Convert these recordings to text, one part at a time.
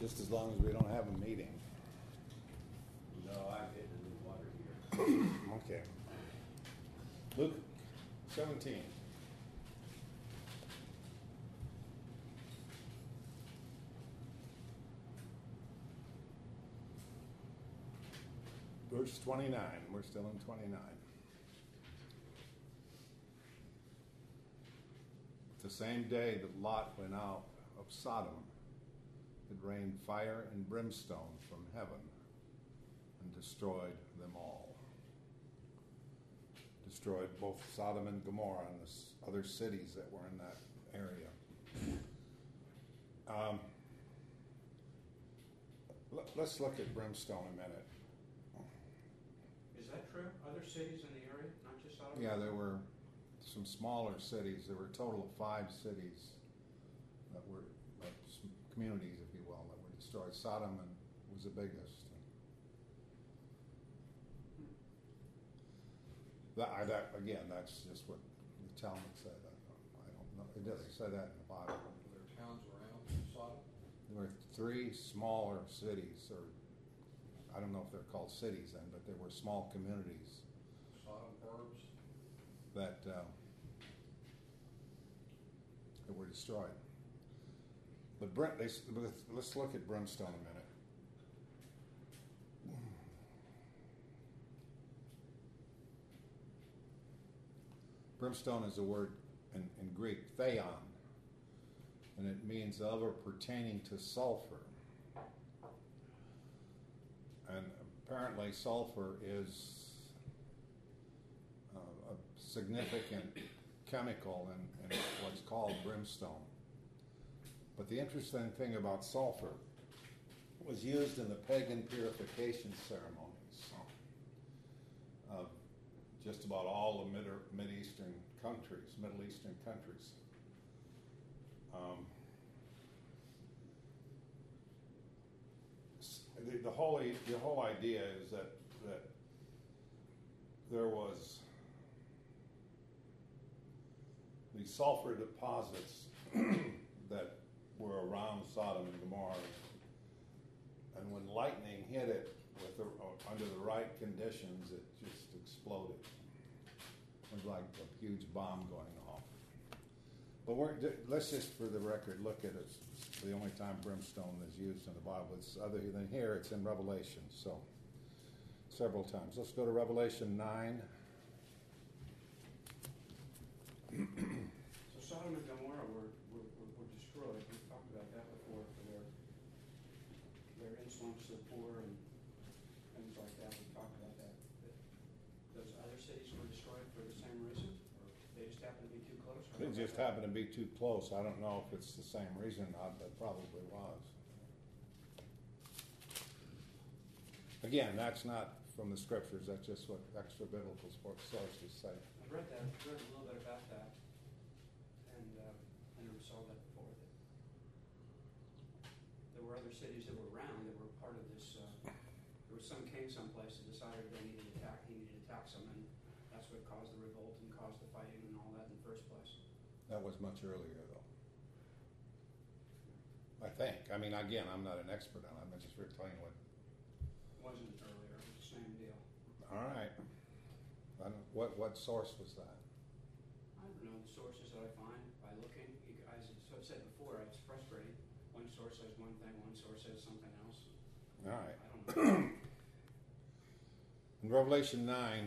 Just as long as we don't have a meeting. No, I'm getting a new water here. Okay. Luke 17. Verse 29. We're still in 29. The same day that Lot went out of Sodom, it rained fire and brimstone from heaven and destroyed them all. Destroyed both Sodom and Gomorrah and the other cities that were in that area. Let's look at brimstone a minute. Is that true? Other cities in the area, not just Sodom? Yeah, there were some smaller cities. There were a total of 5 cities that were communities, if you will, that were destroyed. Sodom was the biggest. Again, that's just what the Talmud said. I don't know. It doesn't say that in the Bible. Were there towns around Sodom? There were 3 smaller cities, or I don't know if they're called cities then, but they were small communities Sodom burbs? that were destroyed. But let's look at brimstone a minute. Brimstone is a word in Greek, theon, and it means of or pertaining to sulfur. And apparently sulfur is a significant chemical in what's called brimstone. But the interesting thing about sulfur was used in the pagan purification ceremonies of just about all the Middle Eastern countries. The whole idea is that there was these sulfur deposits that were around Sodom and Gomorrah, and when lightning hit it under the right conditions, it just exploded. It was like a huge bomb going off. But let's just, for the record, look at it. It's the only time brimstone is used in the Bible. It's other than here, it's in Revelation. So several times. Let's go to Revelation 9. So Sodom and Gomorrah were destroyed. We've talked about that before for their insolence to the poor and things like that. We've talked about that. Those other cities were destroyed for the same reason? Or they just happened to be too close? It just happened to be too close. I don't know if it's the same reason or not, but probably was. Again, that's not from the scriptures. That's just what extra biblical sources say. I've read a little bit about that, and I never saw that before. That there were other cities that were around that were part of this. There was some king someplace that decided he needed to tax them, and that's what caused the revolt and caused the fighting and all that in the first place. That was much earlier, though. I think. I mean, again, I'm not an expert on it. I'm just telling you what. It wasn't earlier. It was the same deal. All right. What source was that? I don't know the sources that I find by looking. As I said before, it's frustrating. One source says one thing, one source says something else. All right. I don't know. In Revelation 9,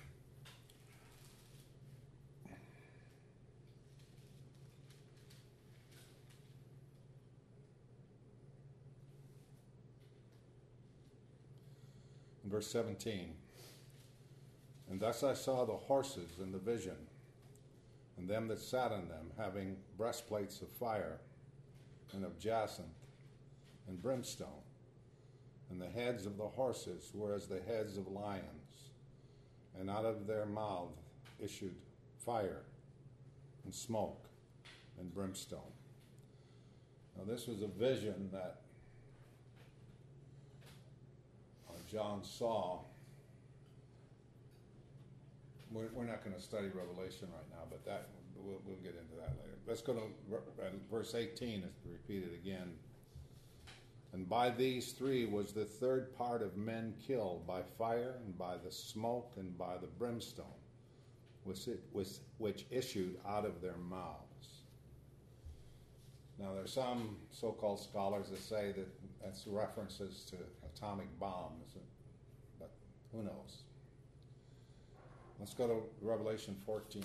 in verse 17, and thus I saw the horses in the vision, and them that sat on them, having breastplates of fire, and of jacinth, and brimstone. And the heads of the horses were as the heads of lions, and out of their mouth issued fire, and smoke, and brimstone. Now this was a vision that John saw. We're not going to study Revelation right now, but that we'll get into that later. Let's go to verse 18. It's repeated again. And by these three was the third part of men killed, by fire, and by the smoke, and by the brimstone, which issued out of their mouths. Now, there's some so-called scholars that say that that's references to atomic bombs, but who knows? Let's go to Revelation 14.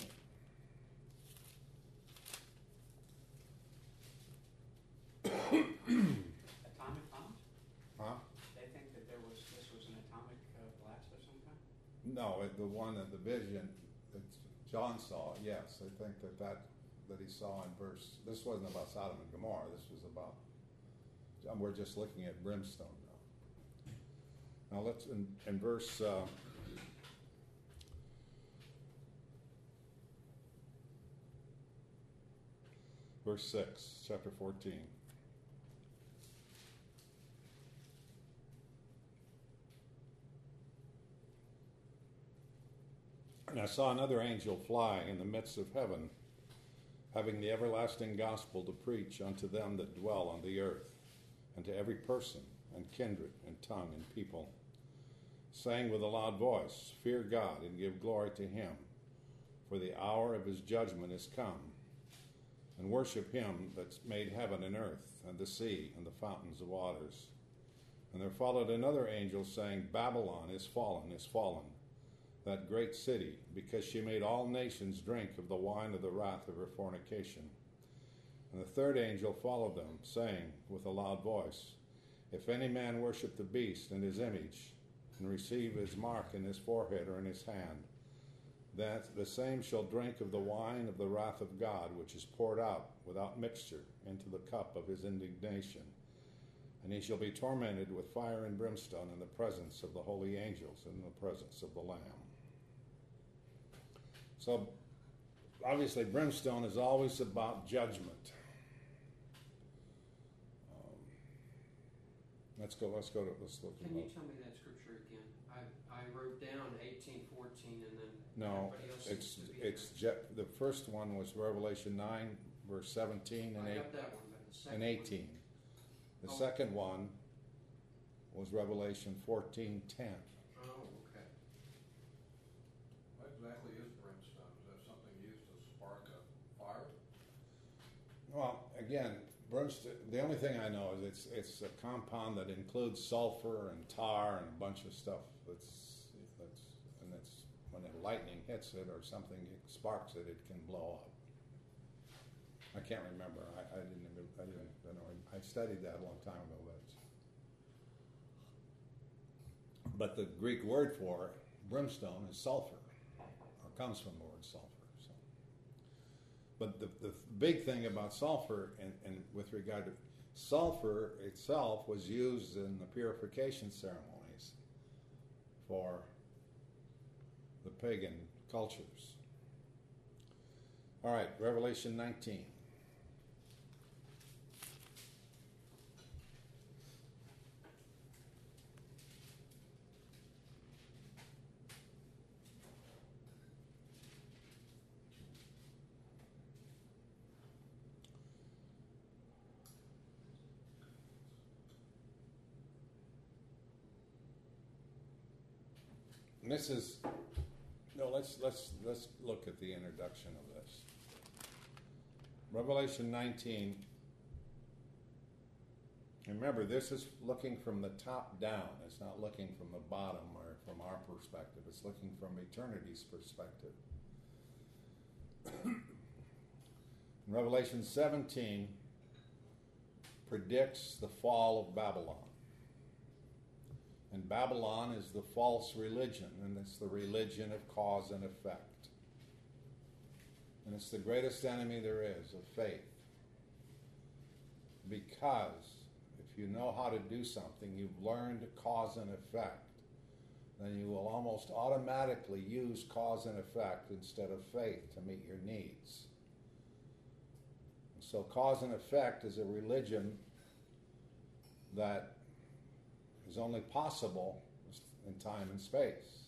Atomic bombs? Huh? They think that this was an atomic blast of some kind? No, the one in the vision that John saw, yes. I think that he saw in verse, this wasn't about Sodom and Gomorrah, this was about, we're just looking at brimstone now. Now let's, in verse, verse 6, chapter 14. And I saw another angel fly in the midst of heaven, having the everlasting gospel to preach unto them that dwell on the earth, and to every person, and kindred, and tongue, and people, saying with a loud voice, Fear God, and give glory to him, for the hour of his judgment is come, and worship him that's made heaven and earth, and the sea, and the fountains of waters. And there followed another angel, saying, Babylon is fallen, that great city, because she made all nations drink of the wine of the wrath of her fornication. And the third angel followed them, saying with a loud voice, If any man worship the beast and his image, and receive his mark in his forehead or in his hand, that the same shall drink of the wine of the wrath of God, which is poured out without mixture into the cup of his indignation. And he shall be tormented with fire and brimstone in the presence of the holy angels and in the presence of the Lamb. So, obviously, brimstone is always about judgment. Let's look at Can you tell me that scripture again? I wrote down 18:14 and then No, everybody else it's seems to be the first one was Revelation 9, verse 17 and I 8 got that one, but the second and 18. The Oh. second one was Revelation 14:10. One, oh, okay. What exactly is brimstone? Is that something used to spark a fire? Well, again, brimstone. The only thing I know is it's a compound that includes sulfur and tar and a bunch of stuff. That's when the lightning hits it or something sparks it, it can blow up. I can't remember. I didn't. I studied that a long time ago. But the Greek word for brimstone is sulfur, or comes from the word sulfur. So. But the big thing about sulfur, and with regard to sulfur itself, was used in the purification ceremonies for the pagan cultures. All right, Revelation 19. And this is let's look at the introduction of this. Revelation 19. Remember, this is looking from the top down. It's not looking from the bottom or from our perspective. It's looking from eternity's perspective. Revelation 17 predicts the fall of Babylon. And Babylon is the false religion, and it's the religion of cause and effect. And it's the greatest enemy there is of faith. Because if you know how to do something, you've learned cause and effect, then you will almost automatically use cause and effect instead of faith to meet your needs. So cause and effect is a religion that is only possible in time and space.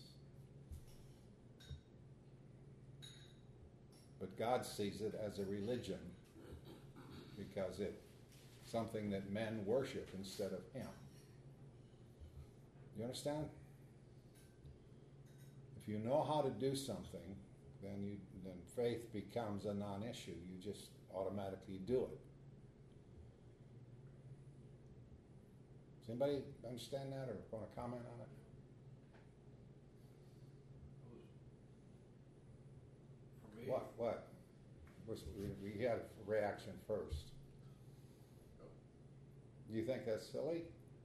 But God sees it as a religion because it's something that men worship instead of him. You understand? If you know how to do something, then faith becomes a non-issue. You just automatically do it. Does anybody understand that or want to comment on it? For me, What? We had a reaction first. Do you think that's silly?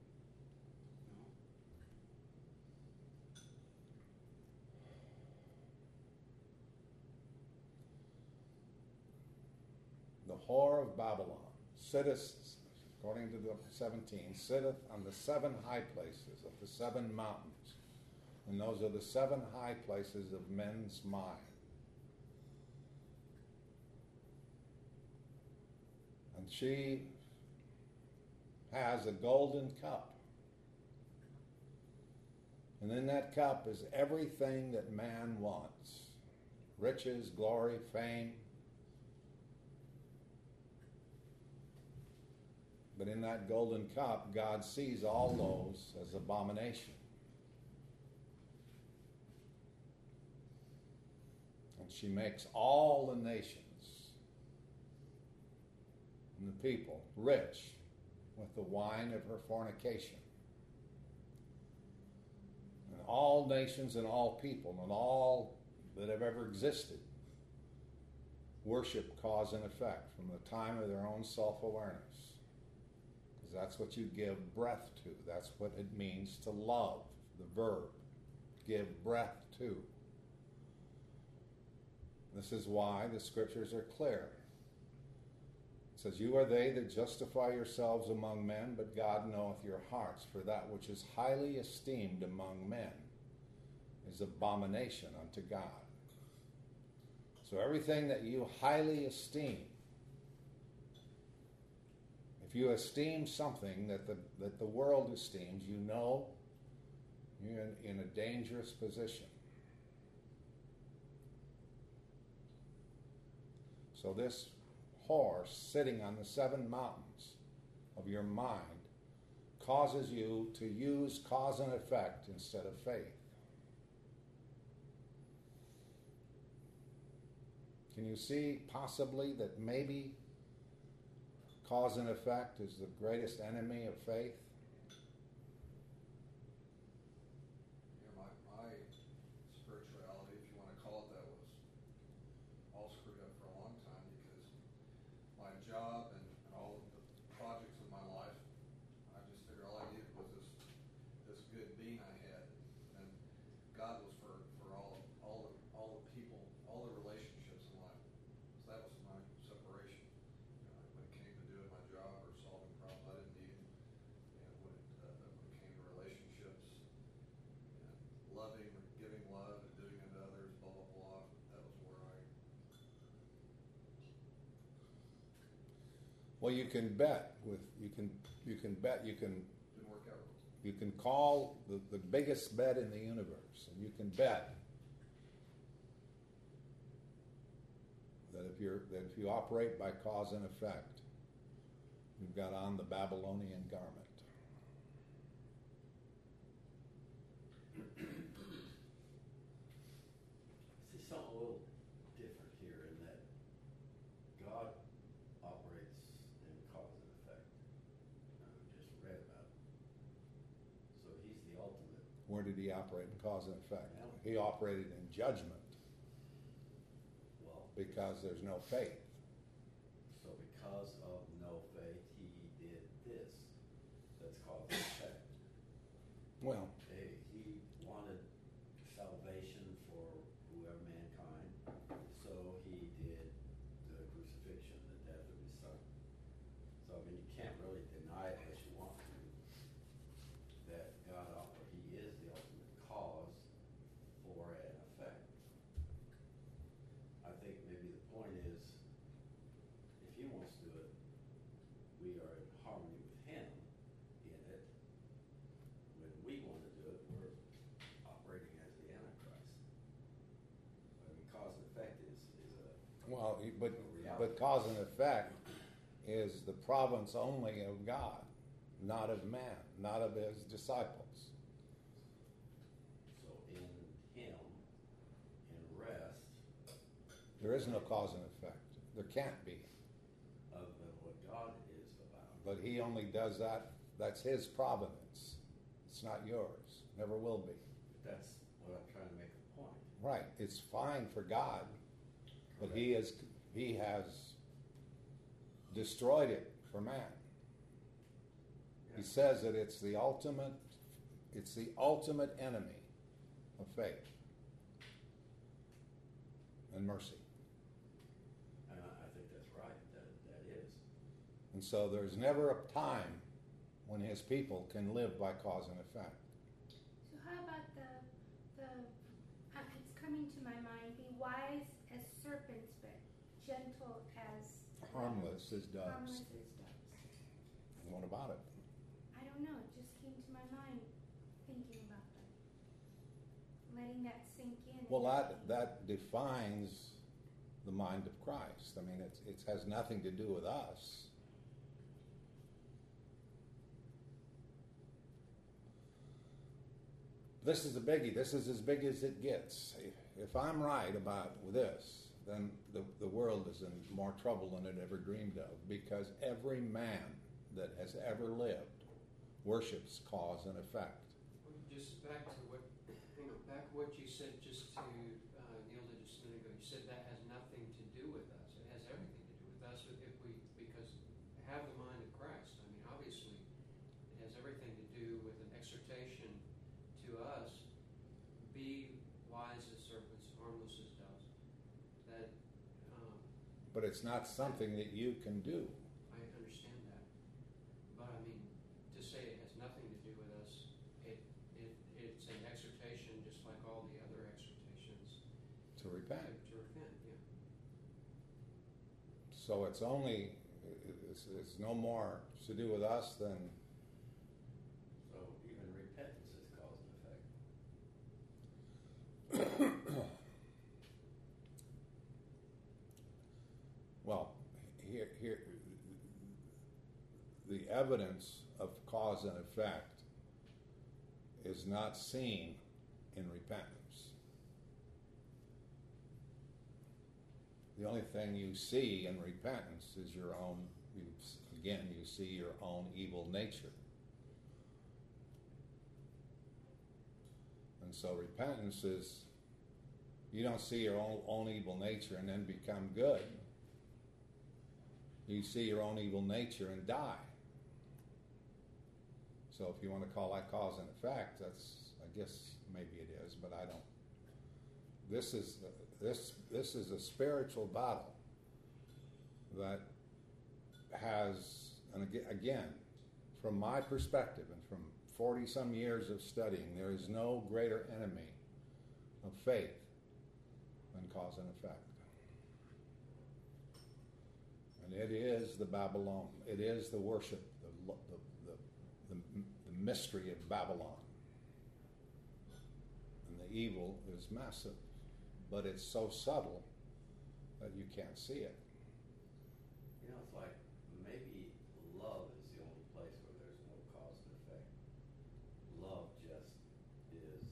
The whore of Babylon sitteth, according to the 17, sitteth on the 7 high places of the 7 mountains. And those are the 7 high places of men's mind. And she has a golden cup. And in that cup is everything that man wants. Riches, glory, fame. But in that golden cup, God sees all those as abomination. And she makes all the nations and the people rich with the wine of her fornication. And all nations and all people and all that have ever existed worship cause and effect from the time of their own self-awareness. Because that's what you give breath to. That's what it means to love, the verb. Give breath to. This is why the scriptures are clear. It says, you are they that justify yourselves among men, but God knoweth your hearts. For that which is highly esteemed among men is abomination unto God. So everything that you highly esteem, if you esteem something that the world esteems, you know you're in a dangerous position. So this horse sitting on the 7 mountains of your mind causes you to use cause and effect instead of faith. Can you see possibly that maybe cause and effect is the greatest enemy of faith? my spirituality, if you want to call it that, was all screwed up for a long time because my job and all of the projects of my life, I just figured all I needed was this good being I had, and God was for all the people, all the relationships in life. So that was my separation. When it came to doing my job or solving problems, I didn't need Him. And when it came to relationships, and loving, giving love, and doing unto others, blah blah blah, that was where I. Well, you can bet with you can Didn't work out. you can call the biggest bet in the universe, and you can bet that if you operate by cause and effect, you've got on the Babylonian garment. See something a little different here in that God operates in cause and effect. We just read about it. So He's the ultimate. Where did he operate in cause and effect? Yeah. He operated in judgment Well, because there's no faith. so because of no faith, He did this. That's cause and effect. Well, He wanted salvation for whoever mankind, so He did the crucifixion, the death of His Son. So I mean, you can't really deny it unless you want to, that He is the ultimate cause for an effect. I think maybe the point is, if He wants to do it, we are in harmony with Him in it. When we want to do it, we're operating as the Antichrist. I mean, cause and effect is a well, but reality. cause and effect is the province only of God, not of man, not of his disciples. So in him, in rest There is no cause and effect. There can't be. of what God is about. But he only does that. That's his providence. It's not yours. Never will be. That's what I'm trying to make a point. Right. It's fine for God, but he has destroyed it for man. He says that it's the ultimate enemy of faith and mercy. And I think that's right. That is. And so there's never a time when his people can live by cause and effect. So how about it's coming to my mind, be wise as serpents, but gentle as Harmless as doves. harmless as doves. What about it? I don't know, it just came to my mind thinking about that. Letting that sink in. Well, that defines the mind of Christ. I mean, it has nothing to do with us. This is a biggie. This is as big as it gets. If I'm right about this, then the world is in more trouble than it ever dreamed of, because every man that has ever lived worships cause and effect. Well, just back to what you said just to Neil did just a minute ago. You said that has nothing to do with us. It has everything to do with us because we have the mind of Christ. I mean, obviously, it has everything to do with an exhortation to us: be wise as serpents, harmless as doves. That. But it's not something that you can do. I understand that, but I mean, to say it has nothing to do with us, it's an exhortation just like all the other exhortations To repent. to repent. Yeah. So it's no more to do with us than So even repentance is cause and effect. well, here the evidence of cause and effect is not seen in repentance. The only thing you see in repentance is your own. You see your own evil nature. And so repentance is, you don't see your own evil nature and then become good. You see your own evil nature and die. So if you want to call that cause and effect, I guess maybe it is, but I don't. This is a spiritual battle that has, and again, from my perspective and from 40 some years of studying, there is no greater enemy of faith than cause and effect. And it is the Babylon. It is the worship, the mystery of Babylon. And the evil is massive, but it's so subtle that you can't see it. You know, it's like maybe love is the only place where there's no cause and effect. Love just is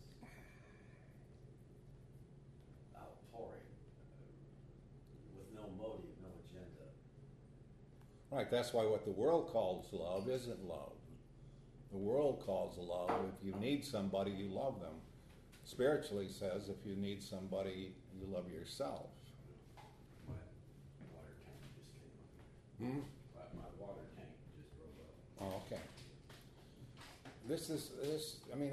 outpouring with no motive, no agenda. Right, that's why what the world calls love isn't love. The world calls love, if you need somebody, you love them. Spiritually says, if you need somebody, you love yourself. My water tank just came up. My water tank just drove up. Oh, okay. I mean,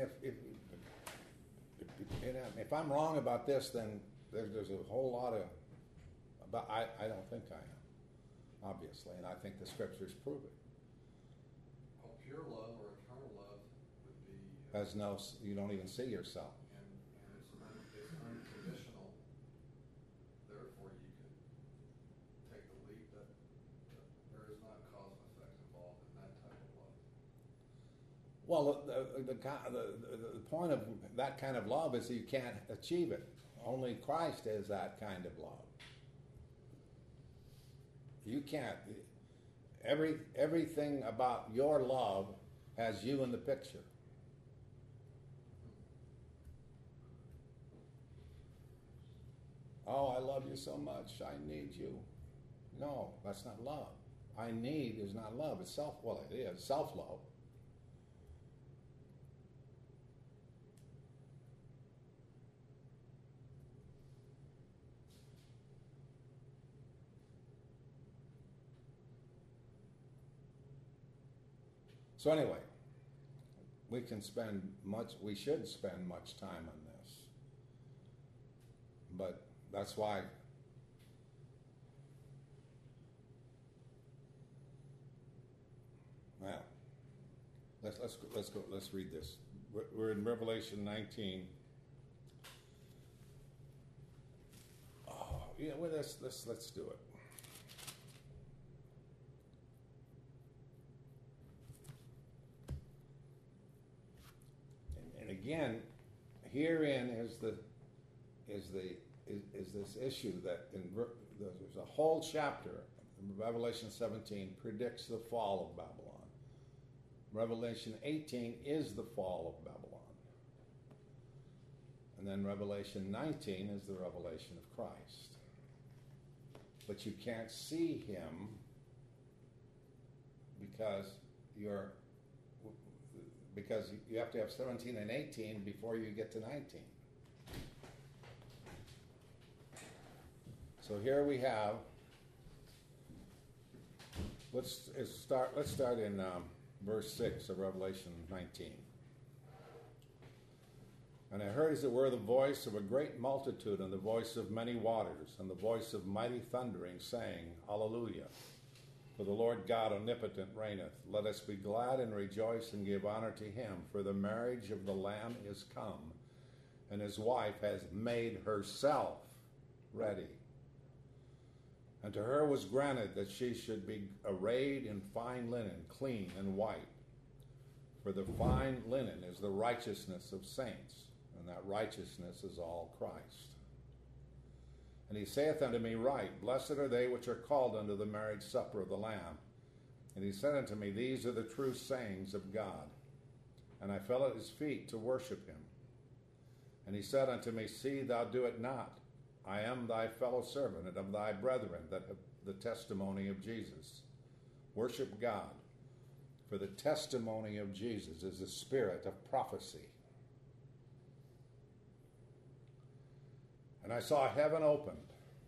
if I'm wrong about this, then there's a whole lot of, but I don't think I am, obviously, and I think the scriptures prove it. Well, pure love or eternal love would be. You don't even see yourself. And it's unconditional. Therefore, you can take the leap that there is not cause and effect involved in that type of love. Well, the point of that kind of love is that you can't achieve it. Only Christ is that kind of love. You can't. everything about your love has you in the picture. Oh, I love you so much. I need you. No, that's not love. I need is not love. It's it is self-love. So anyway, we should spend much time on this. But that's why let's read this. We're in Revelation 19. Oh, yeah, well, let's do it. And again, herein is this issue that there's a whole chapter in Revelation 17 predicts the fall of Babylon. Revelation 18 is the fall of Babylon. And then Revelation 19 is the revelation of Christ. But you can't see him because you have to have 17 and 18 before you get to 19. So here we have, let's start in verse 6 of Revelation 19. And I heard as it were the voice of a great multitude, and the voice of many waters, and the voice of mighty thundering, saying, Hallelujah! For the Lord God omnipotent reigneth. Let us be glad and rejoice and give honor to him, for the marriage of the Lamb is come, and his wife has made herself ready. And to her was granted that she should be arrayed in fine linen, clean and white. For the fine linen is the righteousness of saints, and that righteousness is all Christ. And he saith unto me, Write, blessed are they which are called unto the marriage supper of the Lamb. And he said unto me, These are the true sayings of God. And I fell at his feet to worship him. And he said unto me, See, thou do it not. I am thy fellow servant and of thy brethren that have the testimony of Jesus. Worship God, for the testimony of Jesus is the spirit of prophecy. And I saw heaven opened,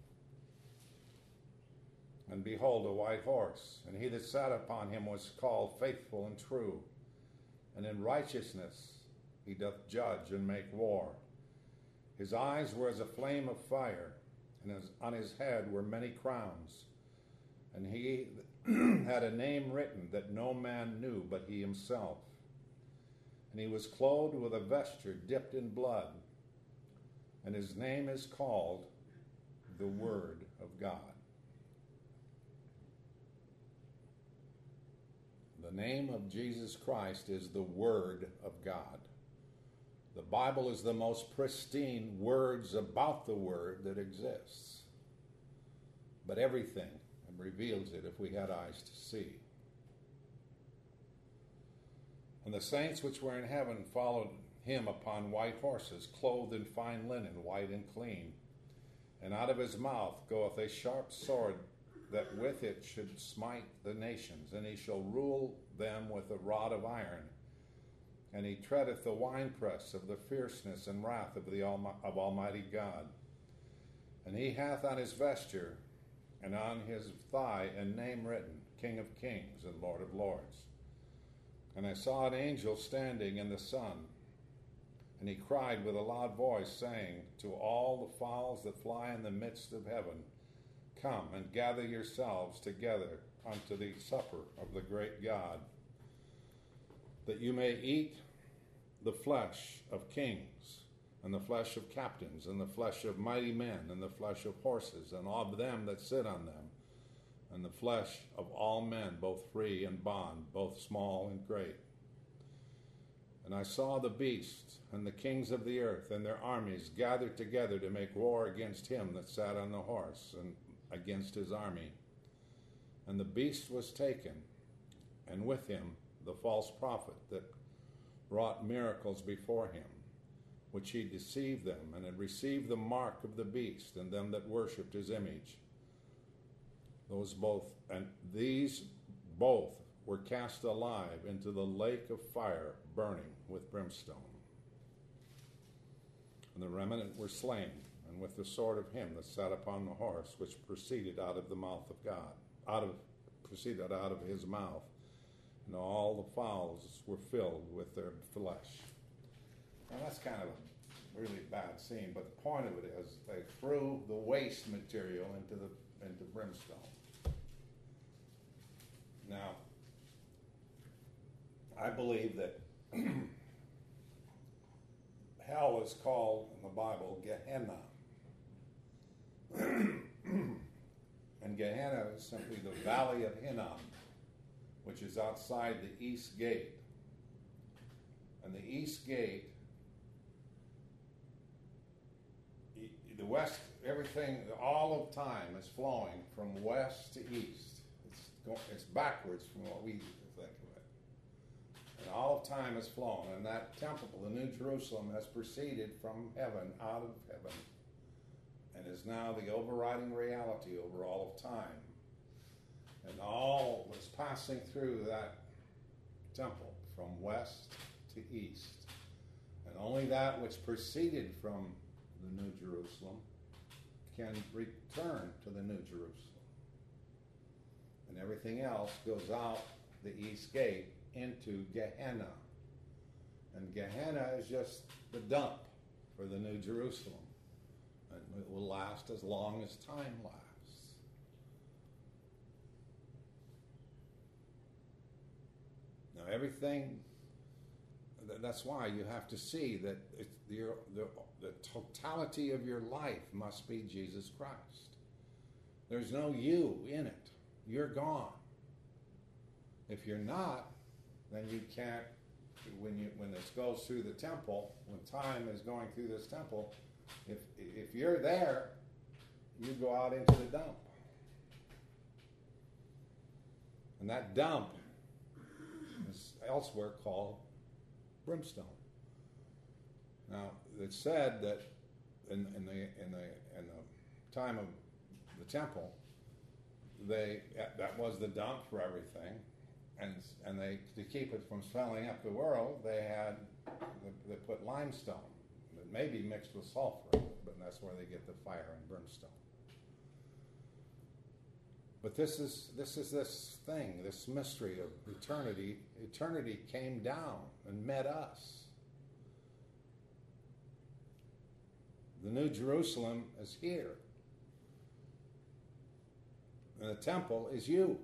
and behold, a white horse, and he that sat upon him was called Faithful and True, and in righteousness he doth judge and make war. His eyes were as a flame of fire, and on his head were many crowns. And he had a name written that no man knew but he himself. And he was clothed with a vesture dipped in blood, and his name is called the Word of God. The name of Jesus Christ is the Word of God. The Bible is the most pristine words about the Word that exists. But everything reveals it if we had eyes to see. And the saints which were in heaven followed him upon white horses, clothed in fine linen, white and clean. And out of his mouth goeth a sharp sword, that with it should smite the nations, and he shall rule them with a rod of iron. And he treadeth the winepress of the fierceness and wrath of Almighty God. And he hath on his vesture and on his thigh a name written, King of Kings and Lord of Lords. And I saw an angel standing in the sun, and he cried with a loud voice, saying to all the fowls that fly in the midst of heaven, Come and gather yourselves together unto the supper of the great God, that you may eat the flesh of kings, and the flesh of captains, and the flesh of mighty men, and the flesh of horses, and of them that sit on them, and the flesh of all men, both free and bond, both small and great. And I saw the beast and the kings of the earth and their armies gathered together to make war against him that sat on the horse and against his army. And the beast was taken, and with him the false prophet that wrought miracles before him, which he deceived them, and had received the mark of the beast, and them that worshipped his image. These both were cast alive into the lake of fire, burning with brimstone. And the remnant were slain, and with the sword of him that sat upon the horse, which proceeded out of the mouth of God, proceeded out of his mouth, and all the fowls were filled with their flesh. Now that's kind of a really bad scene, but the point of it is they threw the waste material into brimstone. Now, I believe that hell is called in the Bible Gehenna. And Gehenna is simply the valley of Hinnom, which is outside the east gate. And the east gate, the west, everything, all of time is flowing from west to east. It's backwards from what we think of it. And all of time is flowing. And that temple, the New Jerusalem, has proceeded from heaven, out of heaven, and is now the overriding reality over all of time. And all was passing through that temple from west to east. And only that which proceeded from the New Jerusalem can return to the New Jerusalem. And everything else goes out the east gate into Gehenna. And Gehenna is just the dump for the New Jerusalem. And it will last as long as time lasts. Now everything, that's why you have to see that the totality of your life must be Jesus Christ. There's no you in it. You're gone. If you're not, then you can't, when this goes through the temple, when time is going through this temple, if you're there, you go out into the dump. And that dump is elsewhere called brimstone. Now, it's said that in the time of the temple, that was the dump for everything, and they, to keep it from swelling up the world, they put limestone. It may be mixed with sulfur, but that's where they get the fire and brimstone. But this is this thing, this mystery of eternity. Eternity came down and met us. The New Jerusalem is here. And the temple is you.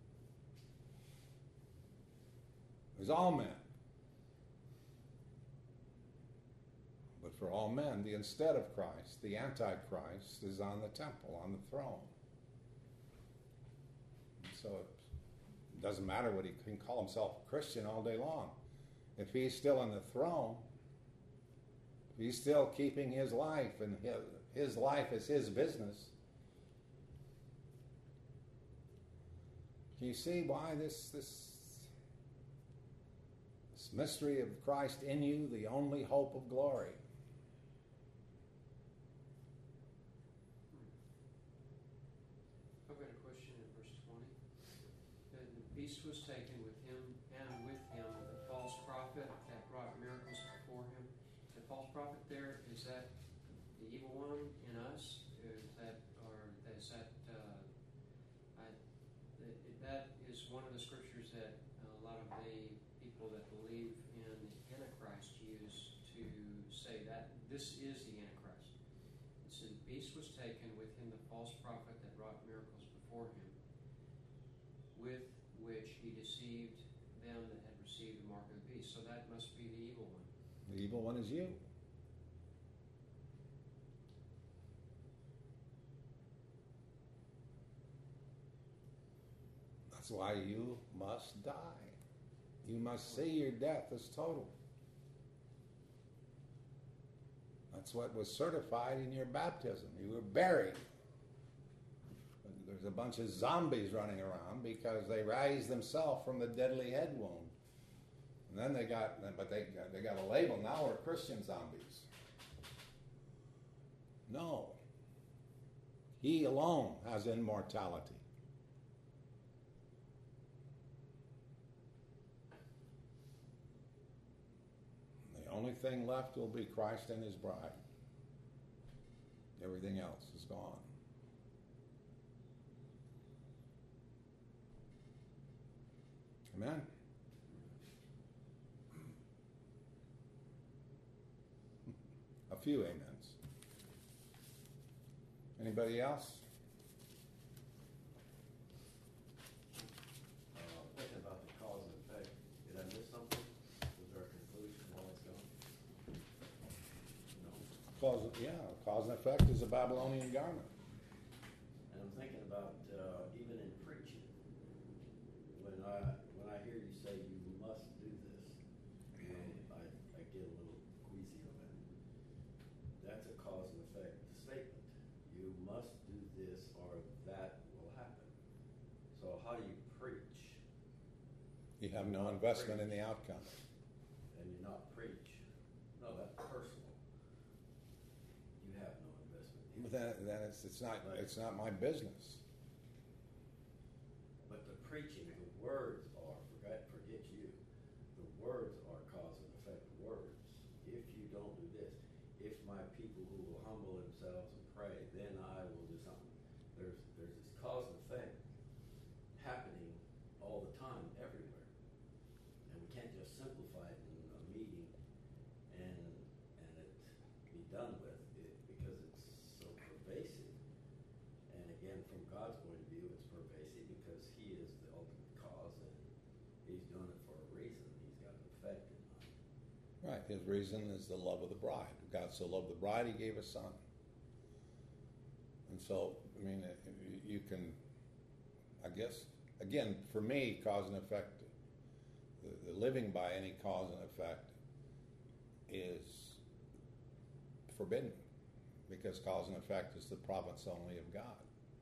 Is all men. But for all men, the instead of Christ, the Antichrist, is on the temple, on the throne. And so it doesn't matter what he can call himself a Christian all day long. If he's still on the throne, if he's still keeping his life, and his life is his business, can you see why this mystery of Christ in you, the only hope of glory? I've got a question in verse 20. The beast was taken with him, and with him the false prophet that wrought miracles before him. The false prophet there, is that the evil one in us? That is one of the scriptures that a lot of the people that believe in the Antichrist use to say that this is the Antichrist. It says, the beast was taken, with him the false prophet that wrought miracles before him, with which he deceived them that had received the mark of the beast. So that must be the evil one. The evil one is you. That's why you must die. You must see your death as total. That's what was certified in your baptism. You were buried. there's a bunch of zombies running around because they raised themselves from the deadly head wound. And then they got a label. Now we're Christian zombies. No. He alone has immortality. The only thing left will be Christ and his bride. Everything else is gone. Amen? A few amens. Anybody else? Thinking about the cause and effect, did I miss something? Was there a conclusion while it's gone? No. Cause and effect is a Babylonian garment. And I'm thinking about even in preaching, when I hear you say you must do this, I get a little queasy on it. That's a cause and effect statement. You must do this or that will happen. So how do you preach You have no investment in the outcome. and you not preach? No, that's personal. You have no investment. But then it's not my business. But the preaching, the words are, forget you, the words are cause and effect words. If you don't do this, if my people who will humble themselves and pray, then I will do something. There's this cause and effect happening all the time, everywhere. And we can't just simplify it in a meeting and it be done with it because it's so pervasive. And again, from God's point of view, it's pervasive because he is the ultimate cause and he's doing it for a reason. He's got an effect in mind. Right. His reason is the love of the bride. God so loved the bride, he gave a son. And so, I mean, you can, I guess, again, for me, cause and effect, the living by any cause and effect is forbidden because cause and effect is the province only of God.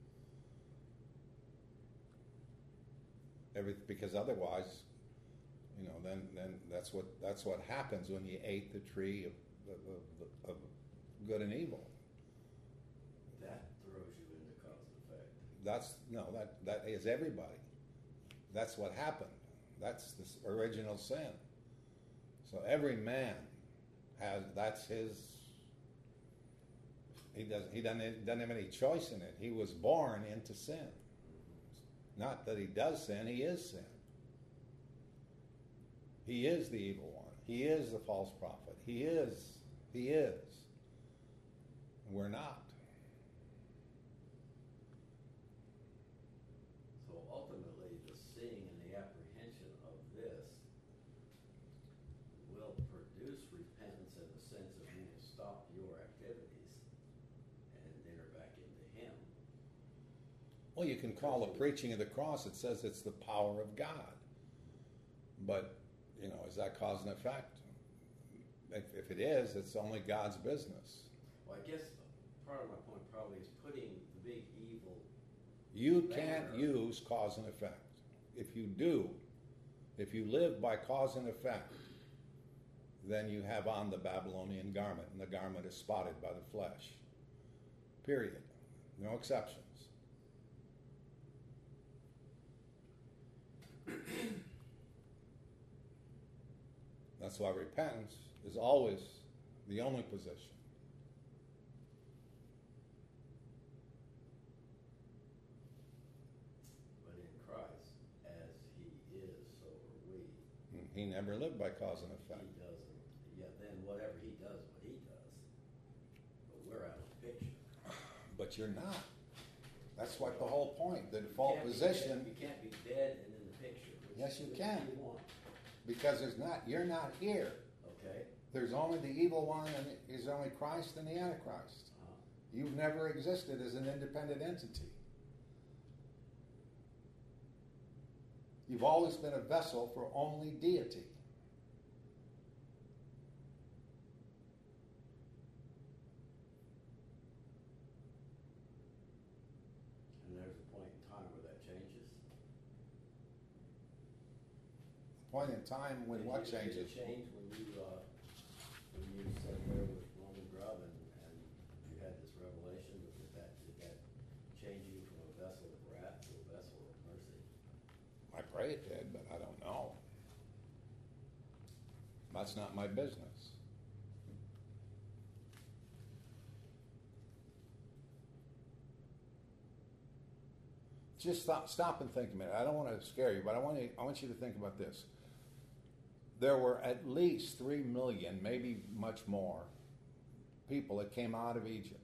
Because otherwise, then that's what happens when you ate the tree of good and evil. That throws you into cause and effect. That is everybody. That's what happened. That's the original sin. So every man that's his. He doesn't have any choice in it. He was born into sin. Not that he does sin, he is sin. He is the evil one. He is the false prophet. He is. And we're not. So ultimately, the seeing and the apprehension of this will produce repentance in the sense of you will stop your activities and enter back into him. Well, you can call the preaching of the cross, it says it's the power of God. But, is that cause and effect? If it is, it's only God's business. Well, I guess part of my point probably is putting the big evil. You can't use cause and effect. If you do, if you live by cause and effect, then you have on the Babylonian garment, and the garment is spotted by the flesh. Period. No exceptions. That's why repentance is always the only position. But in Christ, as he is, so are we. He never lived by cause and effect. He doesn't. Yeah, then whatever he does, what he does. But we're out of the picture. But you're not. That's what the whole point. The default position. You can't be dead and in the picture. Yes, you which can. You want. Because you're not here. Okay. There's only the evil one, and there's only Christ and the Antichrist. You've never existed as an independent entity. You've always been a vessel for only deity. And there's a point point in time when what changes? Did it change when you sat there with Norman Grubb and you had this revelation? Did that change you from a vessel of wrath to a vessel of mercy? I pray it did, but I don't know. That's not my business. Just stop and think a minute. I don't want to scare you, but I want you to think about this. There were at least 3 million, maybe much more, people that came out of Egypt.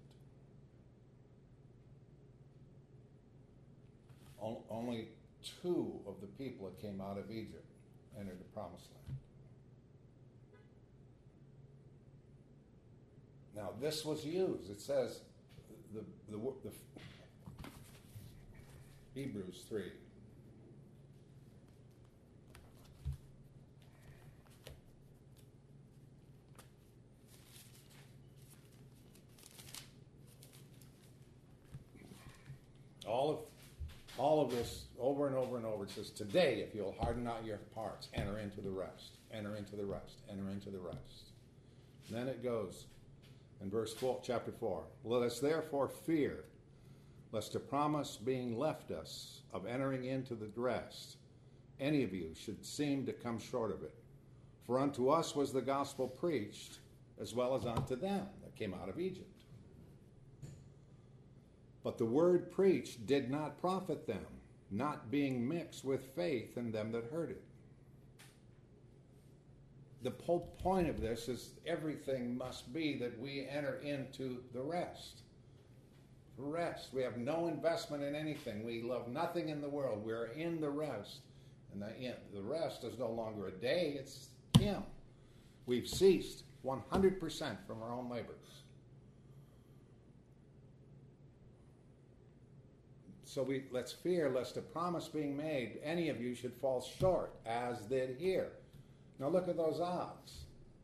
Only 2 of the people that came out of Egypt entered the Promised Land. Now, this was used. It says, the Hebrews 3. All of this over and over and over. It says, today, if you'll harden not your hearts, enter into the rest. Enter into the rest. Enter into the rest. And then it goes in verse 4, chapter 4. Let us therefore fear, lest a promise being left us of entering into the rest, any of you should seem to come short of it. For unto us was the gospel preached, as well as unto them that came out of Egypt. But the word preached did not profit them, not being mixed with faith in them that heard it. The whole point of this is everything must be that we enter into the rest. Rest. We have no investment in anything. We love nothing in the world. We're in the rest. And the rest is no longer a day, it's Him. We've ceased 100% from our own labors. So let's fear lest a promise being made, any of you should fall short, as did here. Now look at those odds.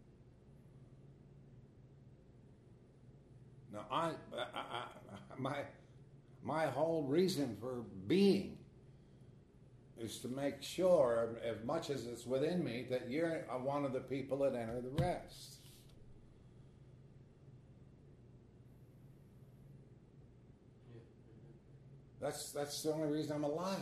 Now my whole reason for being is to make sure, as much as it's within me, that you're one of the people that enter the rest. That's the only reason I'm alive.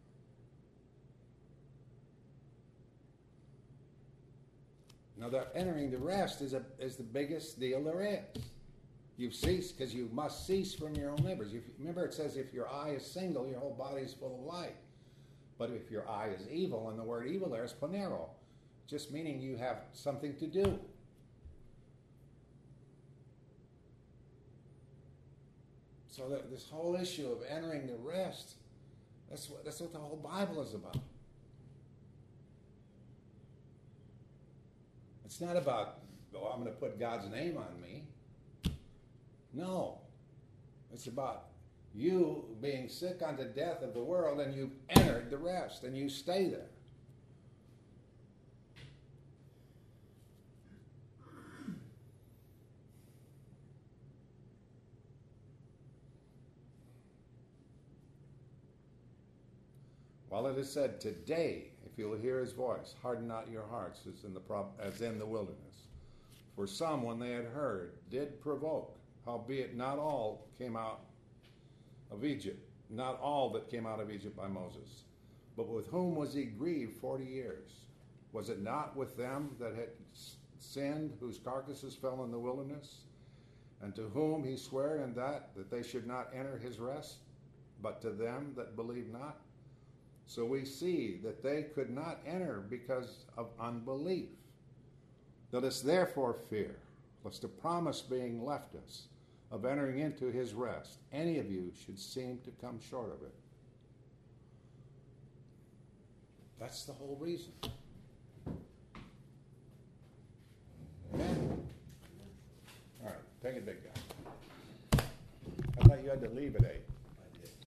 Now, that entering the rest is the biggest deal there is. You've ceased because you must cease from your own labors. Remember, it says if your eye is single, your whole body is full of light. But if your eye is evil, and the word evil there is ponero, just meaning you have something to do. So this whole issue of entering the rest, that's what the whole Bible is about. It's not about, I'm going to put God's name on me. No. It's about you being sick unto death of the world, and you've entered the rest, and you stay there. While it is said, today, if you'll hear His voice, harden not your hearts, as in the wilderness. For some, when they had heard, did provoke, howbeit not all came out of Egypt, not all that came out of Egypt by Moses. But with whom was he grieved 40 years? Was it not with them that had sinned, whose carcasses fell in the wilderness? And to whom he sware in that they should not enter his rest, but to them that believe not? So we see that they could not enter because of unbelief. Let us therefore fear, lest a promise being left us of entering into his rest, any of you should seem to come short of it. That's the whole reason. Amen? All right, take it, big guy. I thought you had to leave at 8.